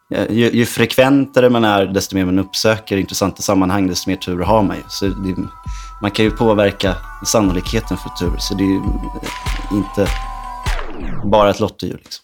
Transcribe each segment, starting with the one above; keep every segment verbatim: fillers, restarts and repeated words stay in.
ju, ju frekventare man är, desto mer man uppsöker intressanta sammanhang, desto mer tur har man ju. Så det, man kan ju påverka sannolikheten för tur, så det är ju inte bara ett lottdjur liksom.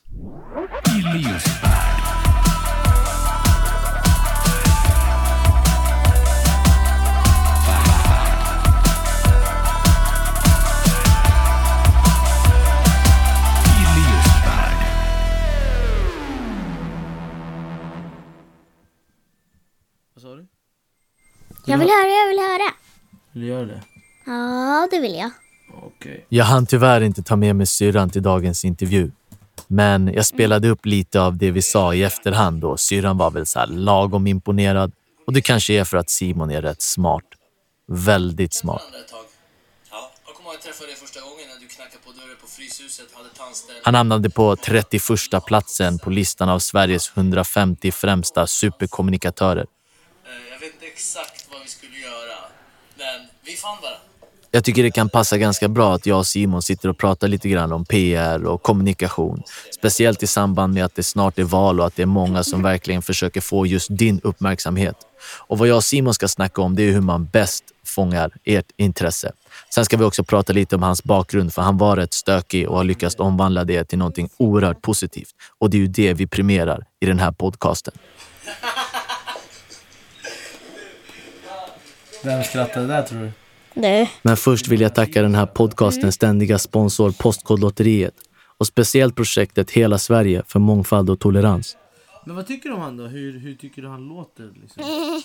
Vad sa du? Jag vill höra, jag vill höra. Vill du göra det? Ja, det vill jag. Okej. Jag hann tyvärr inte ta med mig syrran till dagens intervju. Men jag spelade upp lite av det vi sa i efterhand och syrran var väl så här lagom imponerad. Och det kanske är för att Simon är rätt smart. Väldigt smart. Jag kommer ihåg att jag träffade dig första gången när du knackade på dörren på Fryshuset, hade tandställning. Han hamnade på trettioförsta platsen på listan av Sveriges hundrafemtio främsta superkommunikatörer. Jag vet inte exakt vad vi skulle göra, men vi fann varandra. Jag tycker det kan passa ganska bra att jag och Simon sitter och pratar lite grann om P R och kommunikation. Speciellt i samband med att det snart är val och att det är många som verkligen försöker få just din uppmärksamhet. Och vad jag och Simon ska snacka om, det är hur man bäst fångar ert intresse. Sen ska vi också prata lite om hans bakgrund, för han var rätt stökig och har lyckats omvandla det till någonting oerhört positivt. Och det är ju det vi premierar i den här podcasten. Vem skrattade där, tror du? Du. Men först vill jag tacka den här podcastens ständiga sponsor Postkodlotteriet och speciellt projektet Hela Sverige för mångfald och tolerans. Men vad tycker du om han då? Hur, hur tycker du han låter? Liksom?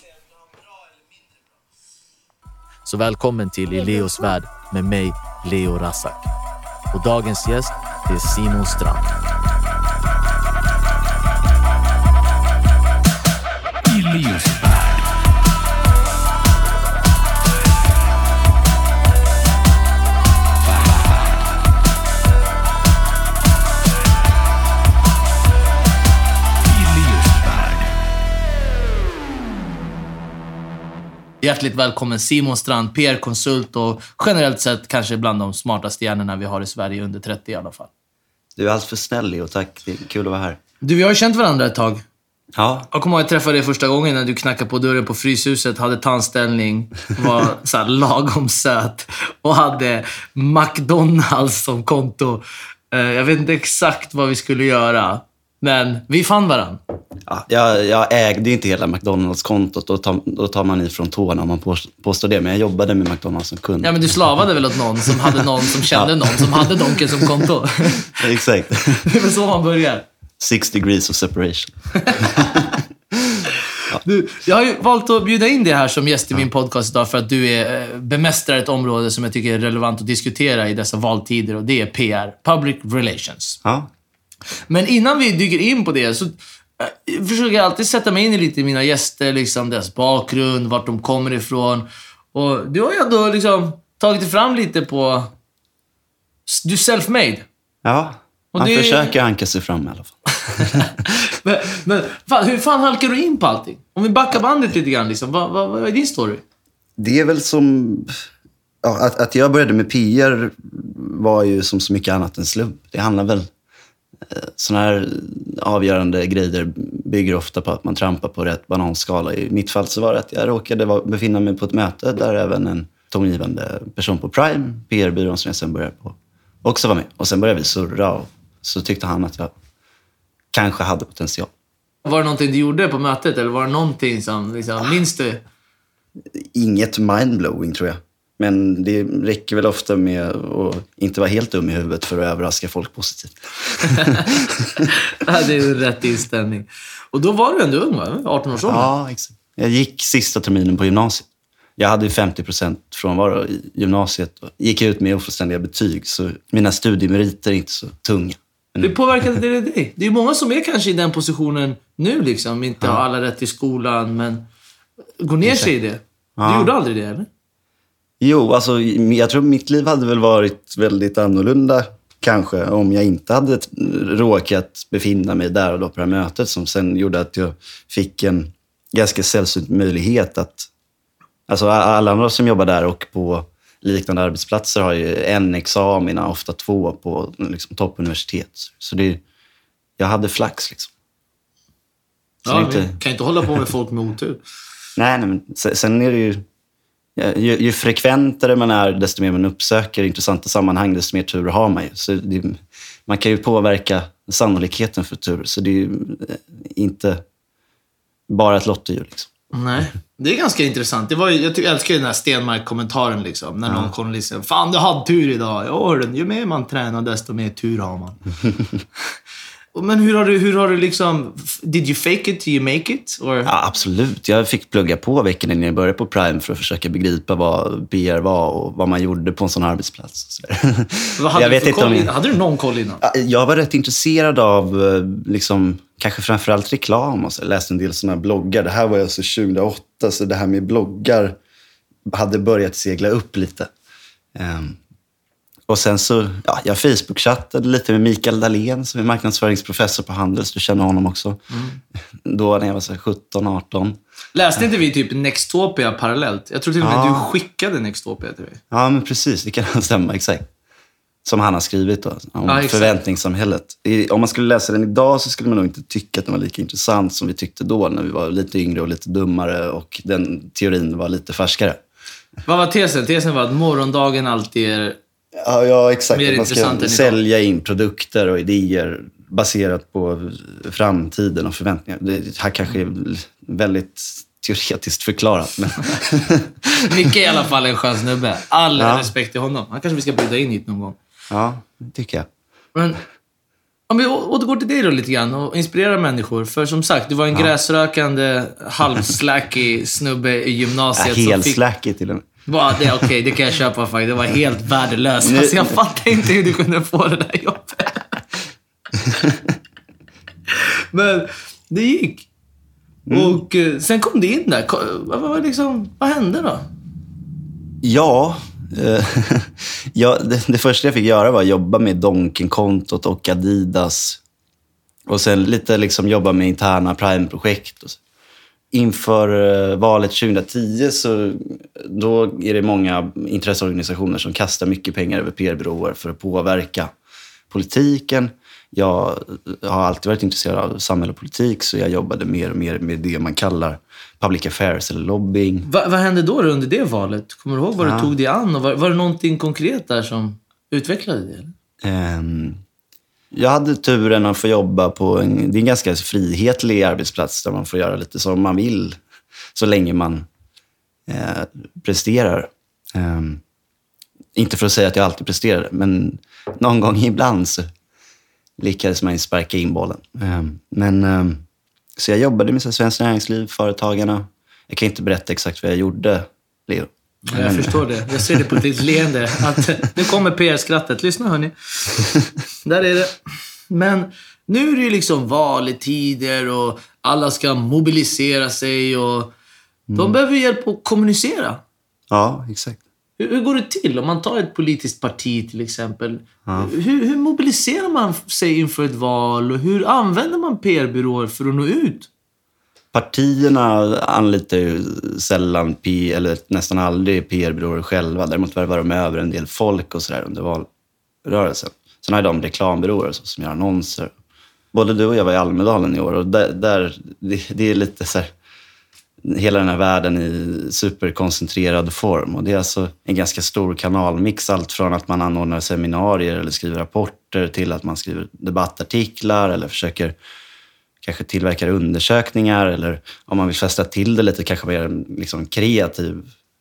Så välkommen till I Leos värld med mig, Leo Rassak. Och dagens gäst är Simon Strand. I Leos värld. Hjärtligt välkommen Simon Strand, P R-konsult och generellt sett kanske bland de smartaste hjärnorna vi har i Sverige under trettio i alla fall. Du är alldeles för snäll, Leo. Tack. Det är kul att vara här. Du, vi har ju känt varandra ett tag. Ja. Jag kommer ihåg att jag träffade dig första gången när du knackade på dörren på Fryshuset, hade tandställning, var så här lagom söt och hade McDonalds som konto. Jag vet inte exakt vad vi skulle göra, men vi fann varandra. Ja, jag, jag ägde ju inte hela McDonalds-kontot. Då tar, då tar man ifrån tårna om man påstår det. Men jag jobbade med McDonalds som kund. Ja, men du slavade väl åt någon som hade någon som kände ja. någon som hade Donken som konto. Exakt. Det är så man börjar. Six degrees of separation. Ja. Du, jag har ju valt att bjuda in dig här som gäst i min podcast idag för att du är bemästrar ett område som jag tycker är relevant att diskutera i dessa valtider, och det är P R, Public Relations. Ja. Men innan vi dyker in på det så jag försöker jag alltid sätta mig in i lite mina gäster, liksom deras bakgrund, vart de kommer ifrån. Och du har ju ändå liksom tagit dig fram lite på... Du är self-made. Ja, man det... försöker hanka sig fram i alla fall. men men fan, hur fan halkar du in på allting? Om vi backar bandet lite grann, liksom, vad, vad, vad är din story? Det är väl som... Ja, att, att jag började med P R var ju som så mycket annat än slump. Det handlar väl... Sådana här avgörande grejer bygger ofta på att man trampar på rätt bananskala. I mitt fall så var det att jag råkade befinna mig på ett möte där även en tongivande person på Prime, P R-byrån som jag sen började på, också var med. Och sen började vi surra och så tyckte han att jag kanske hade potential. Var det någonting du gjorde på mötet eller var det någonting som, liksom, minns du? Inget mindblowing tror jag. Men det räcker väl ofta med att inte vara helt dum i huvudet för att överraska folk positivt. Det är ju rätt inställning. Och då var du ändå ung, va? arton års ålder. Ja, exakt. Jag gick sista terminen på gymnasiet. Jag hade femtio procent frånvaro i gymnasiet och gick ut med ofullständiga betyg. Så mina studiemeriter är inte så tunga. Men... Det påverkade det dig. Det är många som är kanske i den positionen nu, liksom. Inte ja. har alla rätt i skolan, men går ner sig i det. Du ja. gjorde aldrig det, eller? Jo, alltså jag tror mitt liv hade väl varit väldigt annorlunda kanske om jag inte hade råkat befinna mig där och då på det här mötet som sen gjorde att jag fick en ganska sällsynt möjlighet att... Alltså alla andra som jobbar där och på liknande arbetsplatser har ju en examen, ofta två på liksom, toppuniversitet. Så det, jag hade flax liksom. Ja, inte... vi kan inte hålla på med folk med otur. Nej, nej, men sen är det ju... Ju, ju frekventare man är, desto mer man uppsöker intressanta sammanhang, desto mer tur har man ju. Så det, man kan ju påverka sannolikheten för tur. Så det är ju inte bara ett lottdjur liksom. Nej, det är ganska intressant. Det var ju, jag, ty- jag älskar ju den här Stenmark-kommentaren liksom. När någon journalist säger, fan du hade tur idag. Ja, den, ju mer man tränar desto mer tur har man. Men hur har du, hur har du liksom, did you fake it till you make it? Or? Ja, absolut. Jag fick plugga på veckan innan jag började på Prime för att försöka begripa vad P R var och vad man gjorde på en sån arbetsplats. Så Vad hade, jag du vet för inte koll om in, jag... hade du någon koll innan? Jag var rätt intresserad av liksom, kanske framförallt reklam. Och så. Jag läste en del såna här bloggar. Det här var alltså tjugohundraåtta, så det här med bloggar hade börjat segla upp lite. Um, och sen så, ja, jag Facebook-chattade lite med Mikael Dahlén som är marknadsföringsprofessor på Handels. Du känner honom också. Mm. Då när jag var så sjutton arton. Läste inte vi typ Nextopia parallellt? Jag tror till och med Ja. du skickade Nextopia till mig. Ja, men precis. Det kan stämma, exakt. Som han har skrivit då, om Ja, exakt. förväntningssamhället. I, om man skulle läsa den idag så skulle man nog inte tycka att den var lika intressant som vi tyckte då när vi var lite yngre och lite dummare och den teorin var lite färskare. Vad var tesen? Tesen var att morgondagen alltid är... Ja, ja exakt. Mer Att man intressant ska än sälja in produkter och idéer baserat på framtiden och förväntningar. Det här kanske är väldigt teoretiskt förklarat. Men... Micke är i alla fall en skön snubbe. All Ja. respekt till honom. Han kanske vi ska bjuda in hit någon gång. Ja, det tycker jag. Men om vi å- återgår till dig då lite grann och inspirera människor. För som sagt, du var en gräsrökande, halvslackig snubbe i Ja, gymnasiet. helt fick... slackig till och med. Va, det, okej, okay, det kan jag köpa faktiskt. Det var helt värdelöst. Nu- Alltså, jag fattar inte hur du kunde få det där jobbet. Men det gick. Mm. Och eh, sen kom det in där. Ko- Vad, vad, liksom, vad hände då? Ja, eh, ja det, det första jag fick göra var att jobba med Donken-kontot och Adidas. Och sen lite liksom jobba med interna Prime-projekt. Och så. Inför eh, valet tjugohundratio så då är det många intresseorganisationer som kastar mycket pengar över P R-byråer för att påverka politiken. Jag har alltid varit intresserad av samhälle och politik, så jag jobbade mer och mer med det man kallar public affairs eller lobbying. Va, vad hände då under det valet? Kommer du ihåg vad Ja. du tog dig an? Och var, var det någonting konkret där som utvecklade det? Eller? Um, jag hade turen att få jobba på en, det är en ganska frihetlig arbetsplats där man får göra lite som man vill så länge man eh, presterar. Um, inte för att säga att jag alltid presterar, men någon gång ibland så lyckades man ju sparka in bollen. Um, men, um, så jag jobbade med Svenskt Näringsliv, Företagarna. Jag kan inte berätta exakt vad jag gjorde, Leo. Ja, jag förstår det. Jag ser det på ditt leende. Att, nu kommer P R-skrattet. Lyssna hörni. Där är det. Men nu är det ju liksom val i tider och alla ska mobilisera sig och de behöver hjälp att kommunicera. Ja, exakt. Hur, hur går det till om man tar ett politiskt parti till exempel? Hur, hur mobiliserar man sig inför ett val och hur använder man P R-byråer för att nå ut? Partierna anlitar ju sällan P, eller nästan aldrig P R-byråer själva. Däremot värvar de över en del folk och sådär under valrörelsen. Sen har de reklambyråer så, som gör annonser. Både du och jag var i Almedalen i år och där, där det, det är lite så här, hela den här världen i superkoncentrerad form. Och det är alltså en ganska stor kanalmix. Allt från att man anordnar seminarier eller skriver rapporter till att man skriver debattartiklar eller försöker kanske tillverkar undersökningar eller om man vill fästa till det lite kanske mer en liksom kreativ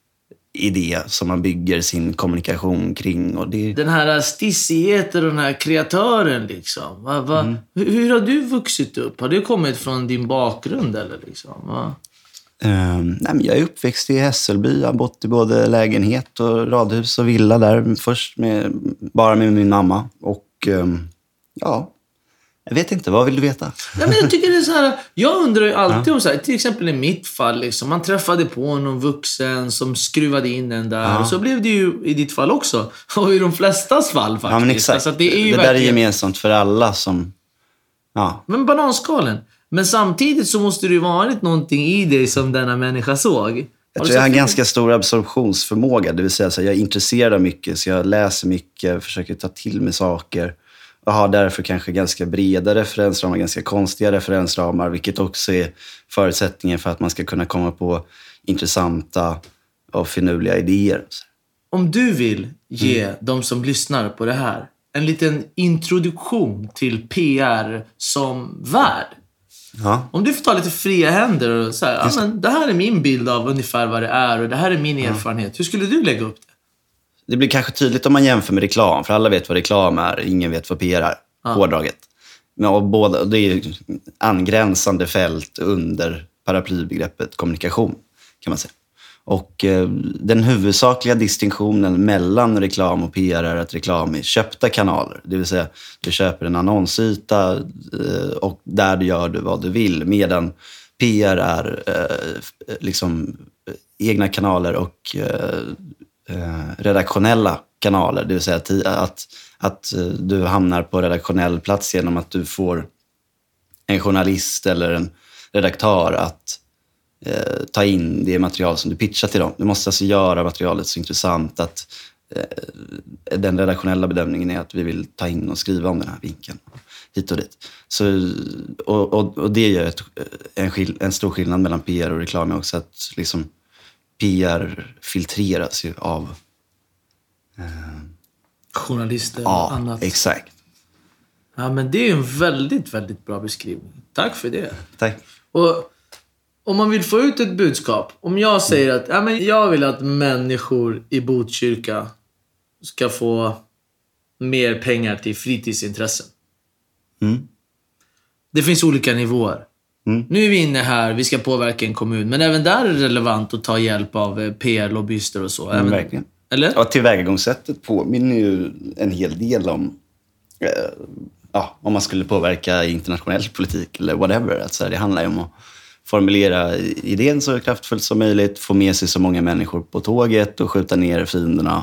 idé som man bygger sin kommunikation kring. Och det... Den här stissigheten och den här kreatören liksom. Va, va, Mm. hur, hur har du vuxit upp? Har det kommit från din bakgrund eller liksom? Va? Um, nej, men jag är uppväxt i Hässelby. Jag har bott i både lägenhet och radhus och villa där. Först med, bara med min mamma. Och um, ja... Jag vet inte, vad vill du veta? Ja, men jag tycker det är så här. Jag undrar ju alltid om så här, till exempel i mitt fall liksom, man träffade på någon vuxen som skruvade in en där. Ja. Och så blev det ju i ditt fall också. Och i de flestas fall faktiskt. Ja, men exakt. Alltså, det är ju det verkligen... där är gemensamt för alla som... Ja. Men bananskalen. Men samtidigt så måste det ju varit någonting i dig som denna människa såg. Jag tror jag har en ganska stor absorptionsförmåga. Det vill säga att jag är intresserad av mycket, så jag läser mycket, försöker ta till mig saker. och har därför kanske ganska breda referensramar, ganska konstiga referensramar, vilket också är förutsättningen för att man ska kunna komma på intressanta och finurliga idéer. Om du vill ge mm. de som lyssnar på det här en liten introduktion till P R som värld. Ja. Om du får ta lite fria händer och säga, ja, men det här är min bild av ungefär vad det är och det här är min ja. erfarenhet. Hur skulle du lägga upp det? Det blir kanske tydligt om man jämför med reklam, för alla vet vad reklam är, ingen vet vad P R är, ja. hårdraget. Men och båda, det är ju angränsande fält under paraplybegreppet kommunikation, kan man säga. Och eh, den huvudsakliga distinktionen mellan reklam och P R är att reklam är köpta kanaler. Det vill säga, du köper en annonsyta eh, och där du gör du vad du vill. Medan P R är eh, liksom egna kanaler och eh, eh, redaktionella kanaler. Det vill säga att, att, att du hamnar på redaktionell plats genom att du får en journalist eller en redaktör att Eh, ta in det material som du pitchar till dem. Du måste alltså göra materialet så intressant att eh, den redaktionella bedömningen är att vi vill ta in och skriva om den här vinkeln hit och dit. Så, och, och, och det gör ett, en, skill, en stor skillnad mellan P R och reklam också, att liksom P R filtreras ju av eh, journalister ja, och annat. Exakt. Ja, men det är en väldigt, väldigt bra beskrivning. Tack för det. Tack. Och om man vill få ut ett budskap, om jag säger att ja, men jag vill att människor i Botkyrka ska få mer pengar till fritidsintressen. Mm. Det finns olika nivåer. Mm. Nu är vi inne här, vi ska påverka en kommun, men även där är det relevant att ta hjälp av P R-lobbyister och så. Mm, även, verkligen. Eller? Ja, tillvägagångssättet påminner ju en hel del om eh, ja, om man skulle påverka internationell politik eller whatever. Alltså, det handlar ju om att formulera idén så kraftfullt som möjligt, få med sig så många människor på tåget och skjuta ner fienderna.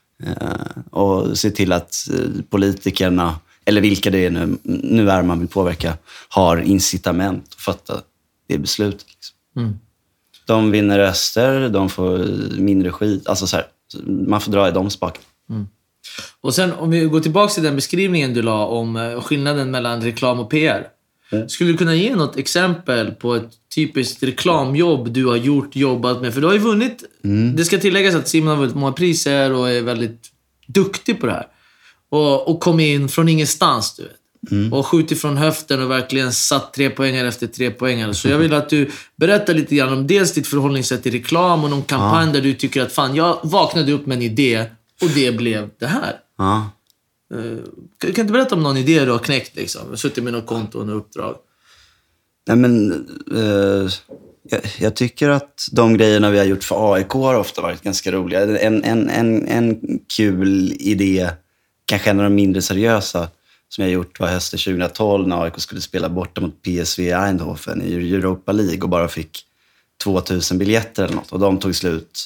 Eh, och se till att politikerna, eller vilka det är nu, nu är man vill påverka, har incitament att fatta det beslutet. Liksom. Mm. De vinner röster, de får mindre skit. Alltså så här, man får dra i de spaken. Mm. Och sen om vi går tillbaka till den beskrivningen du la om skillnaden mellan reklam och P R. Mm. Skulle du kunna ge något exempel på ett typiskt reklamjobb du har gjort, jobbat med? För du har ju vunnit, mm. det ska tilläggas att Simon har vunnit många priser och är väldigt duktig på det här. Och, och kom in från ingenstans, du vet. Mm. Och skjutit från höften och verkligen satt tre poängar efter tre poängar. Så jag vill att du berättar lite grann om dels ditt förhållningssätt till reklam och någon kampanj ja. där du tycker att fan, jag vaknade upp med en idé och det blev det här. Ja. Uh, kan, kan du berätta om någon idé du har knäckt liksom? Suttit med något konto och något uppdrag. Nej men uh, jag, jag tycker att de grejerna vi har gjort för A I K har ofta varit ganska roliga. En, en, en, en kul idé, kanske en av de mindre seriösa som jag gjort var hösten tjugohundratolv när A I K skulle spela borta mot P S V Eindhoven i Europa League och bara fick tvåtusen biljetter eller något. Och de tog slut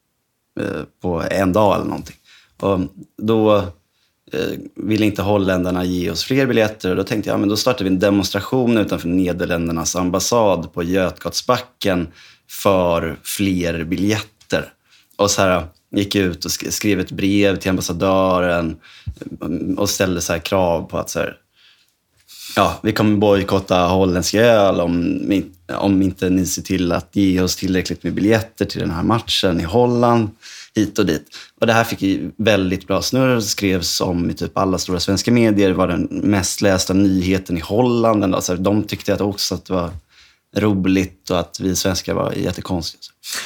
uh, på en dag eller någonting. Och då ville inte holländarna ge oss fler biljetter. Och då tänkte jag, ja, men då startar vi en demonstration utanför Nederländernas ambassad på Götgatsbacken för fler biljetter. Och så här gick ut och skrev ett brev till ambassadören och ställde så här krav på att så här, ja, vi kommer bojkotta holländsk öl om, om inte ni ser till att ge oss tillräckligt med biljetter till den här matchen i Holland, hit och dit. Och det här fick ju väldigt bra snurr. Det skrevs om i typ alla stora svenska medier. Det var den mest lästa nyheten i Holland. Alltså, de tyckte att också att det var roligt och att vi svenskar var jättekonstiga.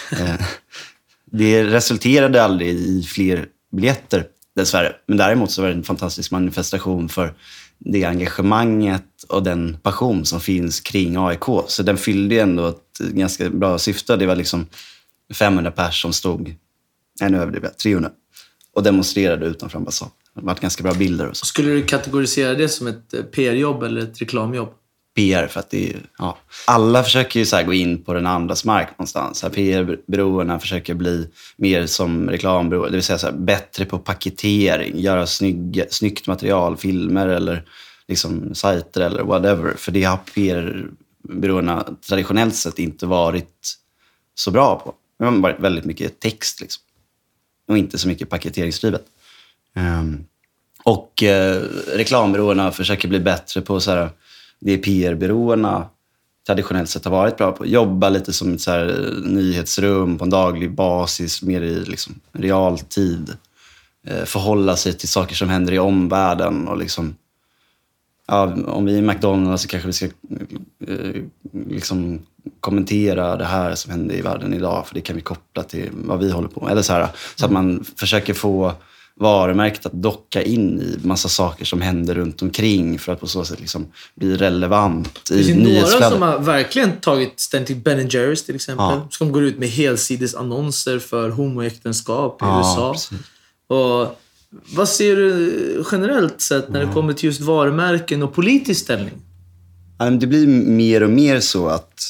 Det resulterade aldrig i fler biljetter, dessvärre. Men däremot så var det en fantastisk manifestation för det engagemanget och den passion som finns kring A I K. Så den fyllde ändå ett ganska bra syfte. Det var liksom femhundra pers som stod, nej nu överdriver jag, trehundra, och demonstrerade utanför ambassaden. Det var ganska bra bilder och så. Skulle du kategorisera det som ett P R-jobb eller ett reklamjobb? P R, för att det är, ja. Alla försöker ju så här gå in på den andras mark någonstans. Så här, P R-byråerna försöker bli mer som reklambyråer, det vill säga så här, bättre på paketering, göra snygg, snyggt material, filmer eller liksom sajter eller whatever. För det har P R-byråerna traditionellt sett inte varit så bra på. Det har varit väldigt mycket text liksom. Och inte så mycket paketeringsdrivet. Um, Och eh, reklambyråerna försöker bli bättre på så här, det P R-byråerna traditionellt sett har varit bra på. Jobba lite som ett så här nyhetsrum på en daglig basis, mer i liksom realtid. Eh, förhålla sig till saker som händer i omvärlden. Och liksom, ja, om vi är i McDonald's så kanske vi ska eh, liksom kommentera det här som händer i världen idag. För det kan vi koppla till vad vi håller på med. Eller så här, så att man försöker få varumärket att docka in i massa saker som händer runt omkring för att på så sätt liksom bli relevant i nyhetsflödet. Det är några som har verkligen tagit ställning till Ben and Jerry's till exempel. Ja. Som går ut med helsides annonser för homoäktenskap i ja, U S A. Precis. Och vad ser du generellt sett när det kommer till just varumärken och politisk ställning? Det blir mer och mer så att...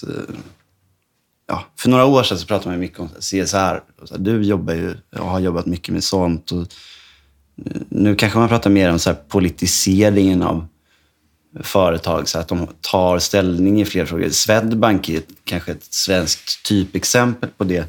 Ja, för några år sedan så pratade man mycket om C S R. Du jobbar ju och har jobbat mycket med sånt. Och nu kanske man pratar mer om så här politiseringen av företag. Så att de tar ställning i fler frågor. Swedbank är kanske ett svenskt typexempel på det.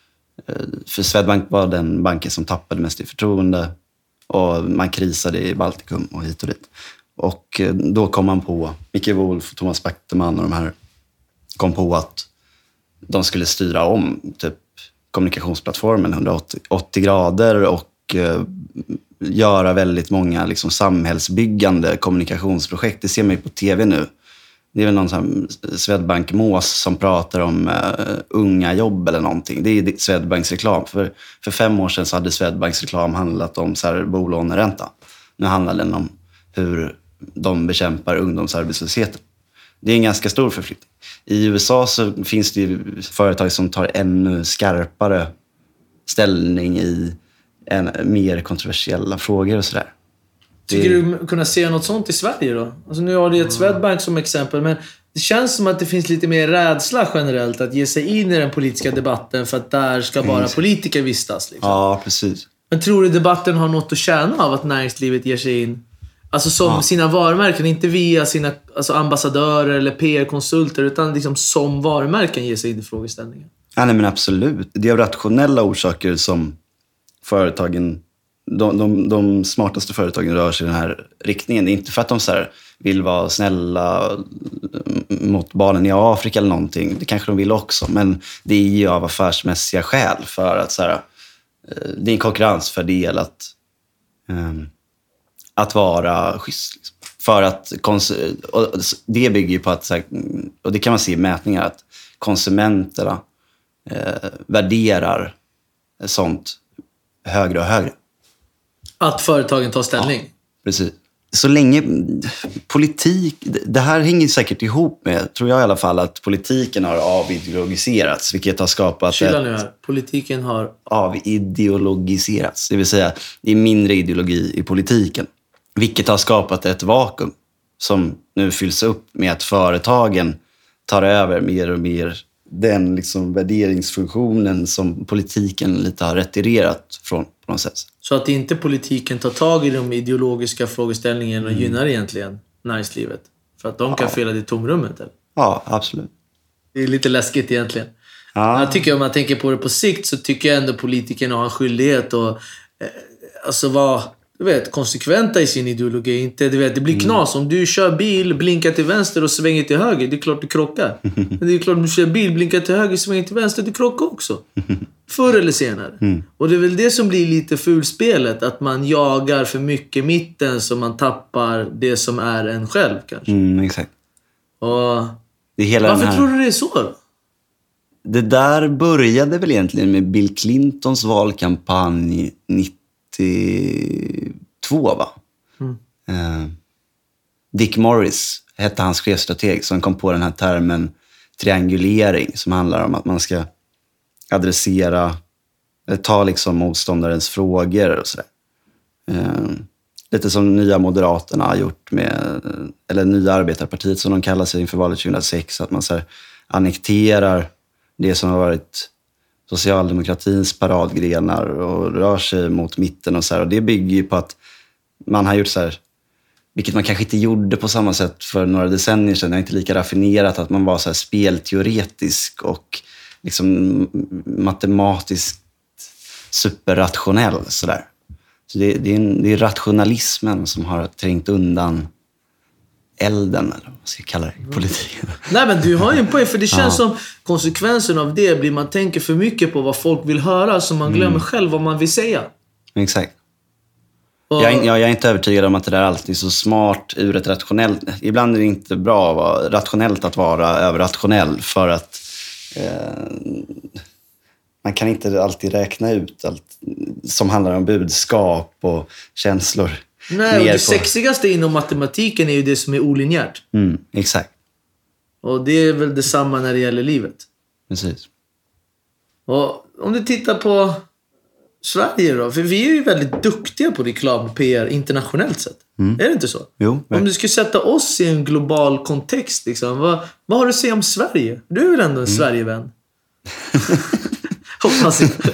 För Swedbank var den banken som tappade mest i förtroende. Och man krisade i Baltikum och hit och dit. Och då kom man på, Micke Wolf, Thomas Backman och de här kom på att de skulle styra om typ kommunikationsplattformen hundraåttio grader och eh, göra väldigt många liksom, samhällsbyggande kommunikationsprojekt. Det ser man ju på tv nu. Det är väl någon sån Swedbank Mås som pratar om eh, unga jobb eller någonting. Det är Swedbanks reklam. För, för fem år sedan så hade Swedbanks reklam handlat om så här, bolåneränta. Nu handlar den om hur de bekämpar ungdomsarbetslösheten. Det är en ganska stor förflyttning. I U S A så finns det ju företag som tar ännu skarpare ställning i en, mer kontroversiella frågor och sådär. Tycker du kunna se något sånt i Sverige då? Alltså nu har du ett Swedbank som exempel, men det känns som att det finns lite mer rädsla generellt att ge sig in i den politiska debatten för att där ska bara mm. politiker vistas. Liksom. Ja, precis. Men tror du debatten har något att tjäna av att näringslivet ger sig in? Alltså som ja. sina varumärken, inte via sina alltså ambassadörer eller P R-konsulter, utan liksom som varumärken ger sig in i frågeställningen. Ja, nej, men absolut. Det är av rationella orsaker som företagen, de, de, de smartaste företagen rör sig i den här riktningen. Det är inte för att de så här vill vara snälla mot barnen i Afrika eller någonting. Det kanske de vill också, men det är ju av affärsmässiga skäl för att så här, det är en konkurrensfördel att um, att vara schysst. Liksom. För att kons- och det bygger ju på att, och det kan man se i mätningar, att konsumenterna eh, värderar sånt högre och högre. Att företagen tar ställning? Ja, precis. Så länge politik, det här hänger säkert ihop med, tror jag i alla fall, att politiken har avideologiserats, vilket har skapat Kylla nu här. Politiken har avideologiserats, det vill säga det är mindre ideologi i politiken. Vilket har skapat ett vakuum som nu fylls upp med att företagen tar över mer och mer den liksom värderingsfunktionen som politiken lite har retirerat från på något sätt. Så att inte politiken tar tag i de ideologiska frågeställningarna och mm. gynnar egentligen näringslivet? För att de ja. kan fylla det tomrummet, eller? Ja, absolut. Det är lite läskigt egentligen. Ja. Jag tycker, om man tänker på det på sikt, så tycker jag ändå politikerna har en skyldighet att eh, alltså vara... Du vet, konsekventa i sin ideologi. Inte, du vet, det blir knas. Om du kör bil, blinkar till vänster och svänger till höger, det är klart du krockar. Men det är klart om du kör bil, blinkar till höger och svänger till vänster, du krockar också. Förr eller senare. Mm. Och det är väl det som blir lite fulspelet. Att man jagar för mycket mitten så man tappar det som är en själv kanske. Mm, exakt. Och det är hela varför här... tror du det är så då? Det där började väl egentligen med Bill Clintons valkampanj nittiotvå, va? Mm. Eh, Dick Morris hette hans chefstrateg som kom på den här termen triangulering, som handlar om att man ska adressera eller ta liksom motståndarens frågor och sådär. Eh, lite som nya Moderaterna har gjort med, eller nya Arbetarpartiet som de kallar sig inför valet tjugohundrasex, att man så här annekterar det som har varit socialdemokratins paradgrenar och rör sig mot mitten och så här. Och det bygger ju på att man har gjort så här, vilket man kanske inte gjorde på samma sätt för några decennier sedan. Det är inte lika raffinerat, att man var så här spelteoretisk och liksom matematiskt superrationell så där. Så det, det, är en, det är rationalismen som har trängt undan elden, eller vad ska jag kalla det, i politiken. Nej, men du har ju en poäng, för det känns Ja. som konsekvensen av det blir man tänker för mycket på vad folk vill höra, så man glömmer själv vad man vill säga. Exakt. Och, Jag, är- jag, jag är inte övertygad om att det där alltid är så smart ur ett rationellt... Ibland är det inte bra att vara rationellt att vara överrationell, för att eh, man kan inte alltid räkna ut allt som handlar om budskap och känslor. nej, och Ner det på- sexigaste inom matematiken är ju det som är olinjärt. Mm, exakt, Och det är väl detsamma när det gäller livet. precis. Och om du tittar på Sverige då, för vi är ju väldigt duktiga på reklam och P R internationellt sett. Är det inte så? Jo, Om du skulle sätta oss i en global kontext, liksom, vad, vad har du att säga om Sverige? Du är väl ändå en Sverigevän? Hoppas inte.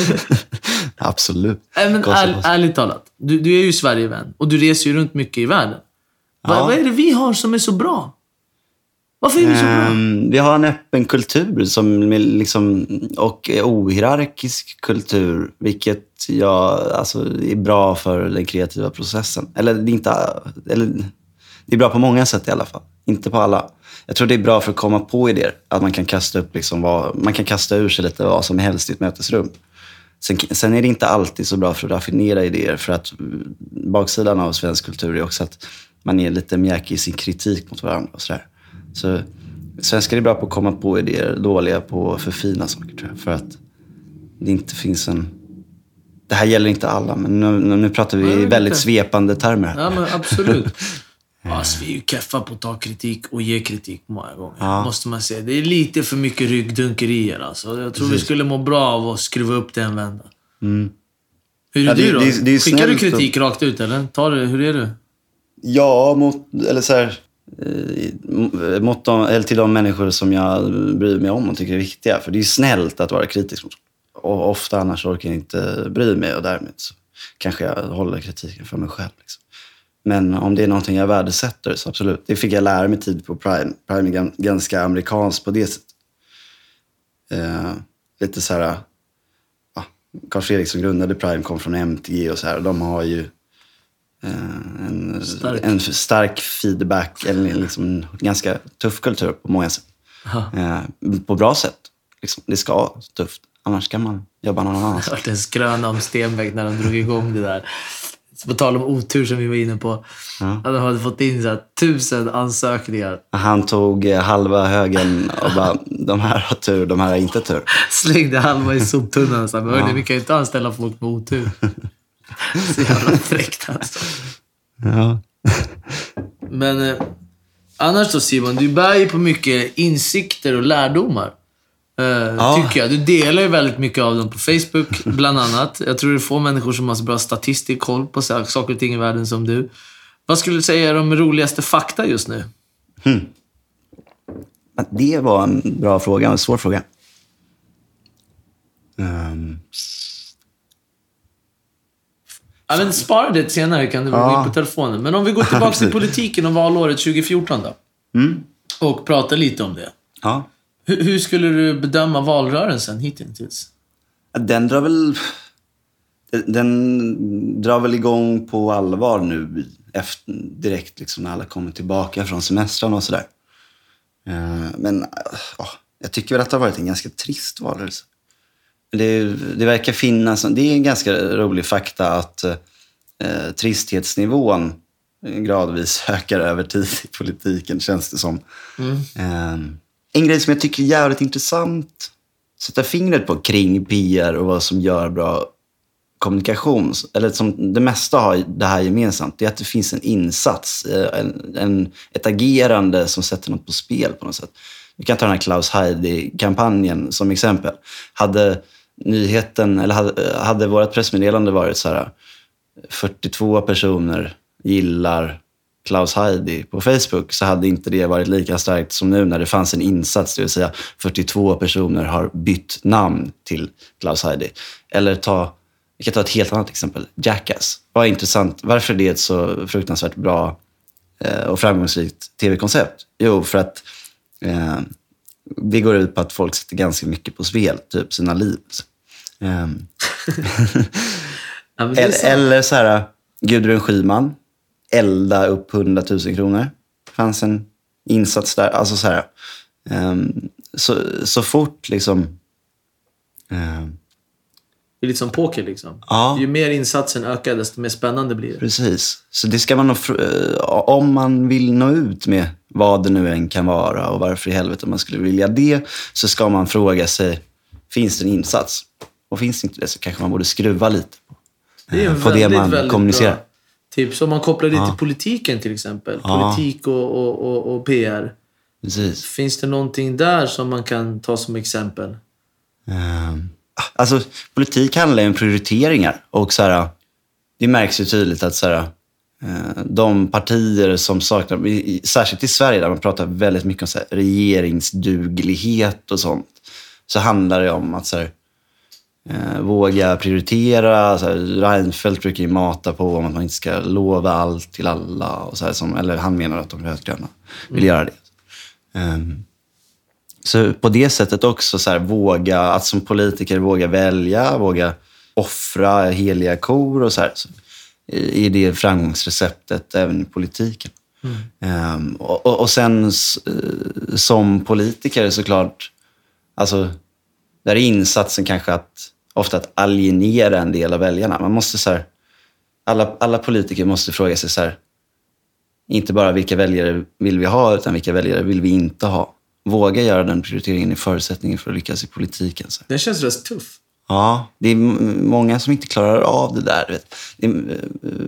absolut. Nej, men Kosovo. är, ärligt talat, du, du är ju Sverigevän och du reser ju runt mycket i världen. Va, Ja. Vad är det vi har som är så bra? Varför är vi så bra? Ehm, vi har en öppen kultur som är liksom, och ohierarkisk kultur, vilket jag, alltså, är bra för den kreativa processen. Eller det är, inte, eller det är bra på många sätt i alla fall. Inte på alla. Jag tror det är bra för att komma på idéer. Att man kan kasta upp liksom vad, man kan kasta ur sig lite vad som helst i ett mötesrum. Sen, sen är det inte alltid så bra för att raffinera idéer, för att baksidan av svensk kultur är också att man är lite mjäkig i sin kritik mot varandra och sådär. Så svenskar är bra på att komma på idéer, dåliga på att förfina saker, tror jag. För att det inte finns en... Det här gäller inte alla, men nu, nu pratar vi Nej, i väldigt inte. svepande termer. Ja, men absolut. Alltså, vi är ju keffa på att ta kritik och ge kritik många gånger. Ja. Måste man säga. Det är lite för mycket ryggdunkerier. Alltså. Jag tror vi skulle må bra av att skruva upp det en vända. Mm. Hur är Ja, det- du då? det är- det är Skickar du snällt kritik rakt ut, eller? Tar du, hur är du? Ja, mot, eller så här, eh, mot de, eller till de människor som jag bryr mig om och tycker är viktiga. För det är ju snällt att vara kritisk mot. Och ofta annars orkar jag inte bry mig, och därmed så kanske jag håller kritiken för mig själv. Liksom. Men om det är någonting jag värdesätter, så absolut. Det fick jag lära mig tid på Prime. Prime är gan- ganska amerikanskt på det sättet. Eh, lite så här... Ja, Carl Fredrik som grundade Prime kom från M T G och så här. Och de har ju eh, en Stark. en stark feedback, eller liksom en ganska tuff kultur på många sätt. Eh, på bra sätt. Liksom, det ska vara tufft. Annars kan man jobba någon Det annanstans. har varit en skröna om Stenbeck när de drog igång det där. På tal om otur som vi var inne på. Ja. Att de hade fått in så här, tusen ansökningar. Han tog eh, halva högen och bara, de här har tur, de här har inte tur. Slängde halva i soptunnan. Så här, men hörni, vi kan ju inte anställa folk med otur. Så jävla fräckt alltså. Ja. Men eh, annars då, Simon, du bär ju på mycket insikter och lärdomar. Eh, Ja. Tycker jag. Du delar ju väldigt mycket av dem på Facebook, bland annat. Jag tror det är få människor som har så bra statistik koll på så- saker och ting i världen som du. Vad skulle du säga är de roligaste fakta just nu? Det var en bra fråga, en svår fråga. Um, Ja, men spara det senare, kan du gå Ja. in på telefonen. Men om vi går tillbaka till politiken och valåret tjugo fjorton då. mm, Och pratar lite om det. ja. Hur, hur skulle du bedöma valrörelsen hittills? Den drar väl... Den drar väl igång på allvar nu efter, direkt liksom, när alla kommer tillbaka från semestern och sådär. Eh, Men ja, jag tycker väl att det har varit en ganska trist valrörelse. Det, det verkar finnas... Det är en ganska rolig fakta att eh, tristhetsnivån gradvis ökar över tid i politiken, känns det som. Mm. Eh, en grej som jag tycker är jävligt intressant, sätta fingret på kring P R och vad som gör bra kommunikation, eller som det mesta har det här gemensamt, det är att det finns en insats, en, en, ett agerande som sätter något på spel på något sätt. Vi kan ta den här Klaus Heidi-kampanjen som exempel. Hade nyheten, eller hade, hade vårt pressmeddelande varit så här: fyrtiotvå personer gillar Klaus Heidi på Facebook, så hade inte det varit lika starkt som nu när det fanns en insats, det vill säga fyrtiotvå personer har bytt namn till Klaus Heidi. Eller ta, vi kan ta ett helt annat exempel, Jackass. Vad är intressant, varför är det ett så fruktansvärt bra eh, och framgångsrikt tv-koncept? Jo, för att eh, det går ut på att folk sätter ganska mycket på spel, typ sina liv. Um. Ja, men det är Eller, sant. eller så här, Gudrun Schyman, elda upp hundratusen kronor. Det fanns en insats där. Alltså så här, um, så, så fort liksom... Um, Det är lite som poker liksom. Ja. Ju mer insatsen ökar, desto mer spännande blir det. Precis. Så det ska man nog, fr- om man vill nå ut med vad det nu än kan vara och varför i helvete man skulle vilja det, så ska man fråga sig, finns det en insats? Och finns det inte det, så kanske man borde skruva lite på, Det är en på det väldigt, man väldigt kommunicerar. bra tips. Om man kopplar det Ja. till politiken till exempel. Ja. Politik och, och, och, och P R. Precis. Finns det någonting där som man kan ta som exempel? Um, alltså, politik handlar ju om prioriteringar. Och så här, det märks ju tydligt att så här, uh, de partier som saknar, i, särskilt i Sverige där man pratar väldigt mycket om så här, regeringsduglighet och sånt, så handlar det om att så här, uh, våga prioritera. Så här, Reinfeldt brukar ju mata på om att man inte ska lova allt till alla. Och så här, som, eller han menar att de rödgröna vill göra det. Um, Så på det sättet också så här, våga, att som politiker våga välja, våga offra heliga kor och så här. Så, i, i det framgångsreceptet även i politiken. Mm. Um, och, och, och sen s, som politiker såklart, alltså där är insatsen kanske att ofta att alienera en del av väljarna. Man måste så här, alla, alla politiker måste fråga sig så här, inte bara vilka väljare vill vi ha, utan vilka väljare vill vi inte ha. Våga göra den prioriteringen i förutsättningen för att lyckas i politiken. Så. Det känns rätt tuff. Ja, det är m- många som inte klarar av det där. Vet. Det är, uh,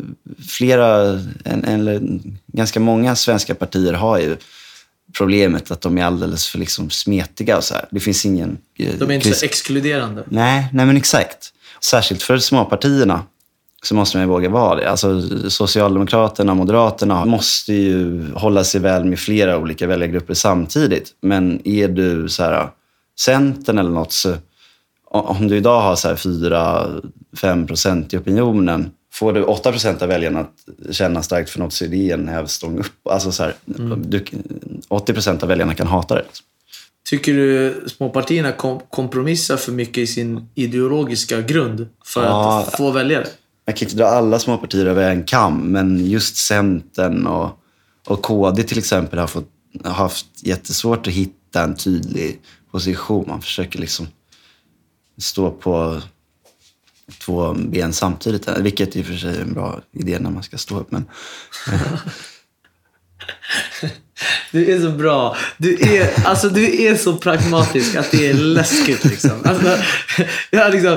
flera, en, eller ganska många svenska partier har ju problemet att de är alldeles för liksom smetiga och så här. Det finns ingen... Uh, De är inte kris- så exkluderande. Nej, nej men exakt. Särskilt för småpartierna så måste man ju våga vara det. Alltså Socialdemokraterna och Moderaterna måste ju hålla sig väl med flera olika väljargrupper samtidigt. Men är du så här Centern eller något, så om du idag har så här fyra till fem procent i opinionen, får du åtta procent av väljarna att känna starkt för något, så är det en hävstång upp. Alltså så här, mm. du, åttio procent av väljarna kan hata det. Tycker du småpartierna kom- kompromissar för mycket i sin ideologiska grund för Ja. att få väljare? Jag kan inte dra alla småpartier över en kam, men just Centern och, och K D till exempel har, fått, har haft jättesvårt att hitta en tydlig position. Man försöker liksom stå på två ben samtidigt, vilket i och för sig är en bra idé när man ska stå upp. Men, Du är så bra. Du är, alltså, du är så pragmatisk att det är läskigt liksom. Alltså, jag liksom...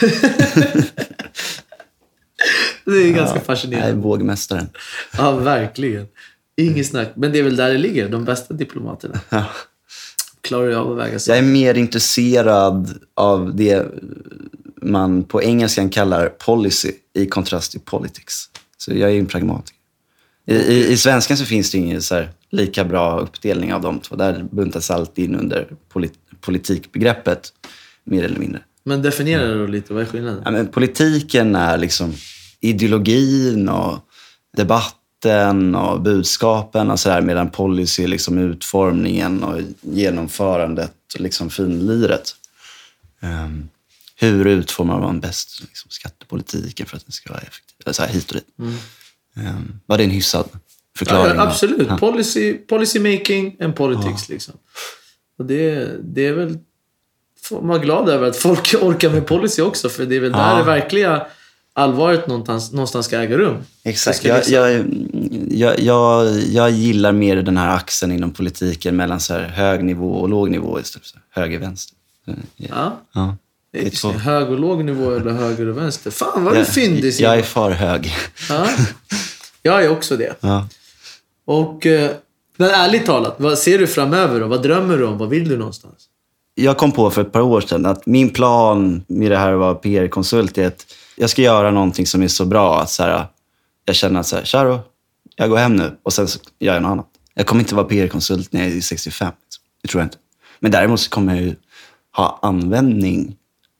Det är ganska ja, fascinerande. jag är vågmästaren. Ja, verkligen. Inget snack. Men det är väl där det ligger. De bästa diplomaterna. Ja. Klarar jag av att väga sig. Jag är mer intresserad av det man på engelskan kallar policy i kontrast till politics. Så jag är en pragmatiker. I, i, i svenskan så finns det ingen så här lika bra uppdelning av de två. Där buntas allt in under polit, politikbegreppet, mer eller mindre. Men definiera det då lite. Vad är skillnaden? Ja, men politiken är liksom ideologin och debatten och budskapen och så där, medan policy är liksom utformningen och genomförandet och liksom finliret. Um, hur utformar man bäst liksom, skattepolitiken för att den ska vara effektiv? Så här, hit och dit. Mm. Um, var det en hyfsad förklaring? Ja, absolut. Ja. Policy, policy making and politics Ja. liksom. Och det, det är väl... Man är glad över att folk orkar med policy också. För det är väl Ja. där det verkliga allvaret någonstans, någonstans ska äga rum. Exakt. ska Jag, liksom- jag, jag, jag, jag gillar mer den här axeln inom politiken mellan så här hög nivå och låg nivå istället för höger-vänster. Ja. Ja. Det är två- hög och låg nivå eller höger och vänster. Fan vad du jag, fyndig. jag är för hög. Ja. Jag är också det. Ja. Och eh, men ärligt talat, vad ser du framöver då? Vad drömmer du om? Vad vill du någonstans? Jag kom på för ett par år sedan att min plan med det här att vara P R-konsult är att jag ska göra någonting som är så bra att så här, jag känner att så här, Charo, jag går hem nu och sen så gör jag något annat. Jag kommer inte vara P R-konsult när jag är sextiofem. Liksom. Det tror jag inte. Men däremot så kommer jag ju ha användning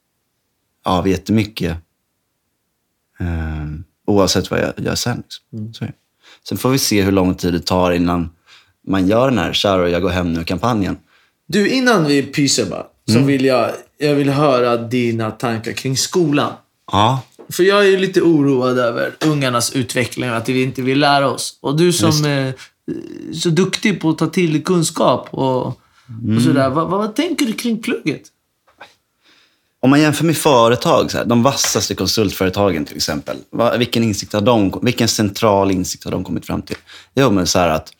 av jättemycket eh, oavsett vad jag gör sen. Liksom. Mm. Så är det. Sen får vi se hur lång tid det tar innan man gör den här Charo, jag går hem nu-kampanjen. Du, innan vi pyser bara, så Mm. vill jag, jag vill höra dina tankar kring skolan. Ja. För jag är ju lite oroad över ungarnas utveckling, att vi inte vill lära oss. Och du som är så duktig på att ta till kunskap och, mm. och sådär. Vad, vad, vad tänker du kring plugget? Om man jämför med företag, så här, de vassaste konsultföretagen till exempel. Vad, vilken, insikt har de, vilken central insikt har de kommit fram till? Jo, men så här att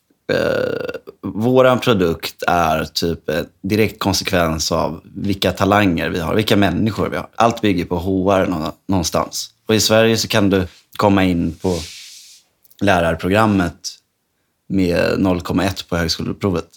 eh, våran produkt är typ en direkt konsekvens av vilka talanger vi har, vilka människor vi har. Allt bygger på H R någonstans. Och i Sverige så kan du komma in på lärarprogrammet med noll komma ett på högskoleprovet.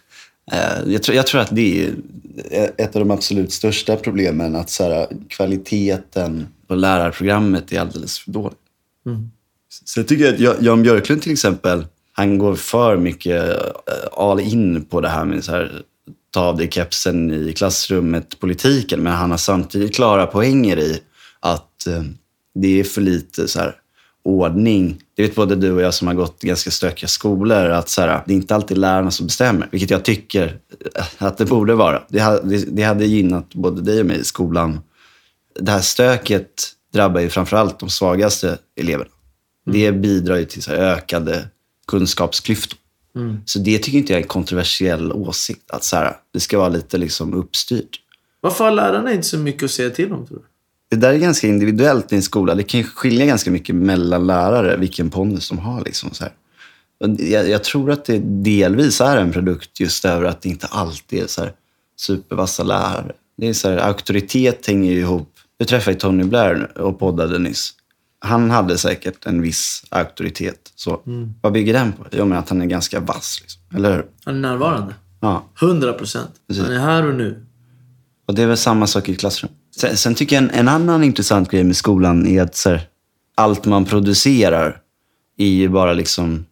Jag tror, jag tror att det är ett av de absolut största problemen, att så här, kvaliteten på lärarprogrammet är alldeles för dålig. Mm. Så jag tycker att Jan Björklund till exempel, han går för mycket all in på det här med så här, ta av dig kepsen i klassrummet, politiken, men han har samtidigt klara poänger i att eh, det är för lite så här ordning. Det vet både du och jag som har gått ganska stökiga skolor, att så här, det är inte alltid lärarna som bestämmer, vilket jag tycker att det borde vara. Det hade, det hade gynnat både dig och mig i skolan. Det här stöket drabbar ju framförallt de svagaste eleverna. Mm. Det bidrar ju till så här ökade kunskapsklyftor. Mm. Så det tycker inte jag är en kontroversiell åsikt, att så här, det ska vara lite liksom uppstyrt. Varför har lärarna inte så mycket att säga till om, tror du? Det där är ganska individuellt i en skola. Det kan ju skilja ganska mycket mellan lärare, vilken pondus de har. Liksom, så här. Jag, jag tror att det delvis är en produkt just över att det inte alltid är så här supervassa lärare. Det är så här, auktoritet hänger ju ihop. Jag träffade Tony Blair och poddade nyss. Han hade säkert en viss auktoritet. Så mm. vad bygger den på? Jag menar att han är ganska vass. Liksom. Eller hur? Han är närvarande. Ja. hundra procent. Han är här och nu. Och det är väl samma sak i klassrum. Sen, sen tycker jag en, en annan intressant grej med skolan är att så här, allt man producerar är ju bara liksom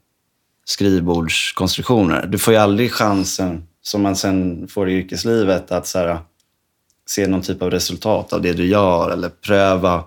skrivbordskonstruktioner. Du får ju aldrig chansen, som man sen får i yrkeslivet, att så här, se någon typ av resultat av det du gör, eller pröva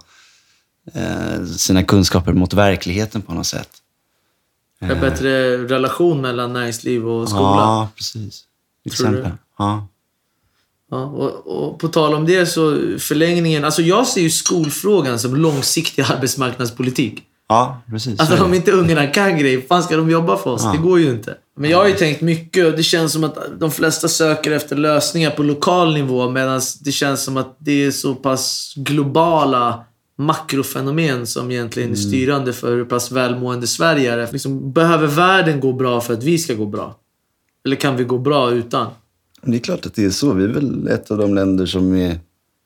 eh, sina kunskaper mot verkligheten på något sätt. Det är bättre relation mellan näringsliv och skola. Ja, precis. Till Tror exempel. du? Ja. Ja, och, och på tal om det, så förlängningen, alltså jag ser ju skolfrågan som långsiktig arbetsmarknadspolitik. Ja, precis. Alltså om inte ungarna kan grejer, fan ska de jobba för oss? Ja. Det går ju inte. Men jag har ju tänkt mycket, och det känns som att de flesta söker efter lösningar på lokal nivå, medan det känns som att det är så pass globala makrofenomen som egentligen är styrande för hur pass välmående Sverige är. Liksom, behöver världen gå bra för att vi ska gå bra? Eller kan vi gå bra utan? Det är klart att det är så. Vi är väl ett av de länder som är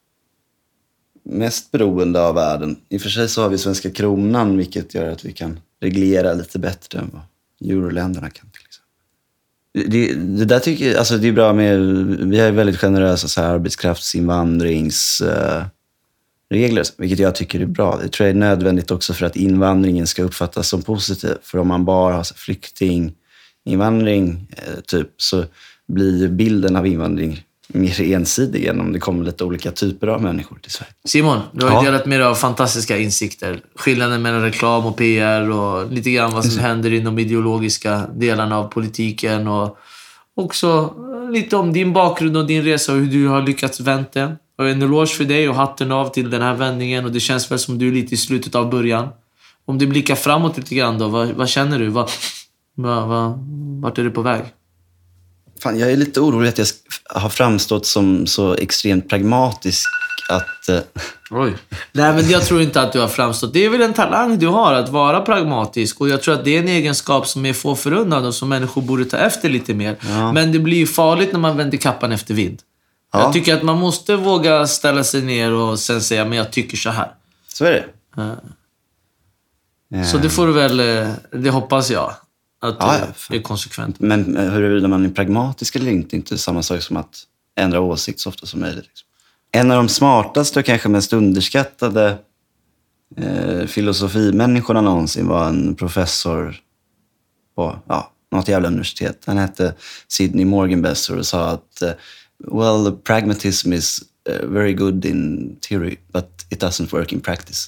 mest beroende av världen. I och för sig så har vi svenska kronan, vilket gör att vi kan reglera lite bättre än vad euroländerna kan till exempel. Det, det där tycker jag, alltså det är bra med, vi har väldigt generösa så här arbetskraftsinvandringsregler, uh, vilket jag tycker är bra. Det tror jag är nödvändigt också för att invandringen ska uppfattas som positiv. För om man bara har så här, flyktinginvandring uh, typ, så blir bilden av invandring mer ensidig än om det kommer lite olika typer av människor till Sverige. Simon, du har ju ja. delat med dig av fantastiska insikter. Skillnaden mellan reklam och P R och lite grann vad som mm. händer inom ideologiska delarna av politiken, och också lite om din bakgrund och din resa och hur du har lyckats vänta den. Och en eloge för dig och hatten av till den här vändningen, och det känns väl som du är lite i slutet av början. Om du blickar framåt lite grann då, vad, vad känner du? Vad, vad, vad, vart är du på väg? Fan, jag är lite orolig att jag har framstått som så extremt pragmatisk att... Uh... Oj. Nej, men jag tror inte att du har framstått. Det är väl en talang du har, att vara pragmatisk. Och jag tror att det är en egenskap som är få förunnad och som människor borde ta efter lite mer. Ja. Men det blir ju farligt när man vänder kappan efter vind. Ja. Jag tycker att man måste våga ställa sig ner och sen säga, men jag tycker så här. Så är det. Uh. Uh. Så det får du väl... Det hoppas jag. Att ja, det är konsekvent. Men huruvida man är pragmatisk eller inte, inte samma sak som att ändra åsikt så ofta som möjligt. Liksom. En av de smartaste och kanske mest underskattade eh, filosofimänniskorna någonsin var en professor på ja, något jävla universitet. Han hette Sidney Morgenbesser och sa att uh, well, pragmatism is uh, very good in theory, but it doesn't work in practice.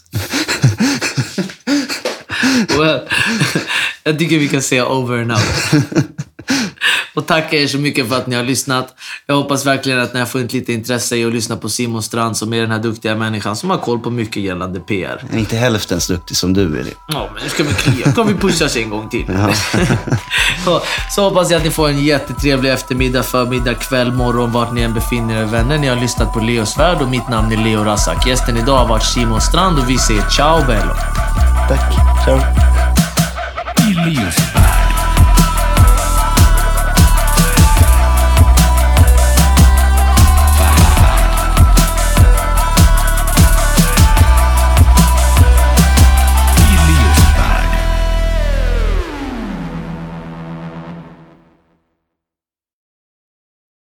Well, jag tycker vi kan säga over and out. Och tackar er så mycket för att ni har lyssnat. Jag hoppas verkligen att ni har funnit lite intresse i att lyssna på Simon Strand, som är den här duktiga människan som har koll på mycket gällande P R. Jag är inte hälften så duktig som du är. Ja, men nu ska vi klia. Kan vi pussas en gång till? Ja. så, så hoppas jag att ni får en jättetrevlig eftermiddag, förmiddag, kväll, morgon, vart ni än befinner er, vänner. Ni har lyssnat på Leos Värld och mitt namn är Leo Razak. Gästen idag har varit Simon Strand och vi säger ciao bello. Tack. Ciao. Leos Värld.